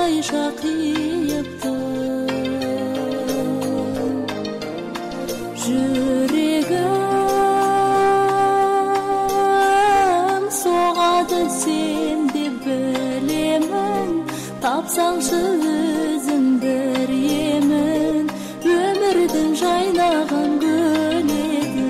қалайша қиыпты. Жүрегім соғады сен деп білемін, тапсаңшы өзің бір емін, өмірдің жайнаған гүл еді.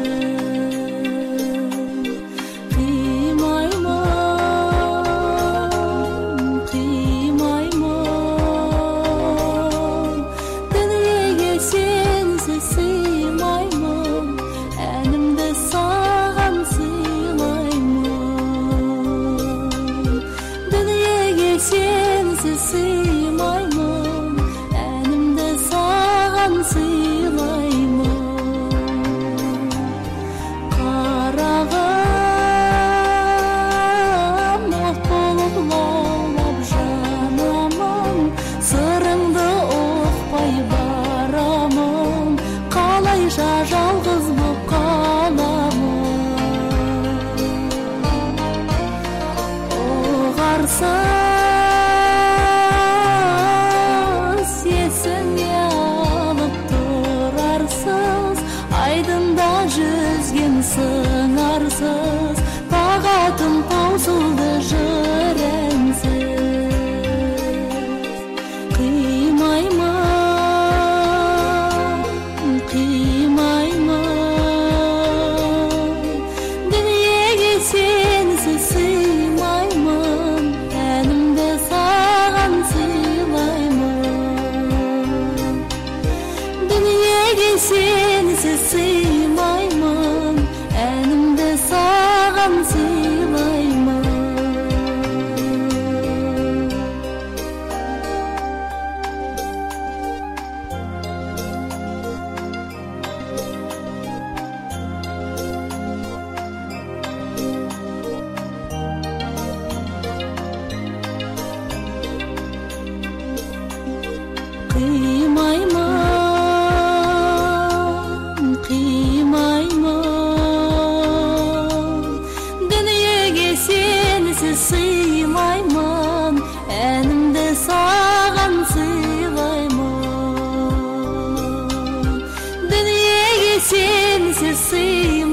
Жалғыз боп қаламын, оғарсыз есіңе алып тұрарсыз, айдында жүзген сыңарсыз, тағатым таусылды жыренсіз. Sensiz sığmayman, enimde sağan sığmayman. Sığmayman, enimde sağan sığmayman. Dünyaya sensiz sığmayman.